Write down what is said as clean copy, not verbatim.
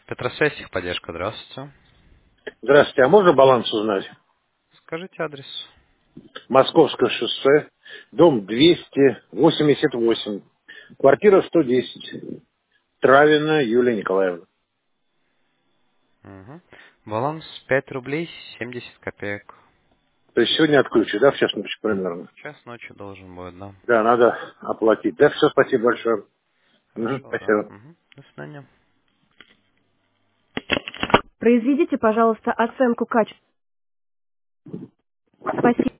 Петросвязь, техподдержка, здравствуйте. Здравствуйте, а можно баланс узнать? Скажите адрес. Московское шоссе, дом 288, квартира 110, Травина Юлия Николаевна. Угу. Баланс 5 рублей 70 копеек. То есть сегодня отключу, да, в час ночи примерно? В час ночи должен будет, да. Да, надо оплатить. Да, все, спасибо большое. Мгм, Хорошо, да. спасибо. Угу. До свидания. Произведите, пожалуйста, оценку качества. Спасибо.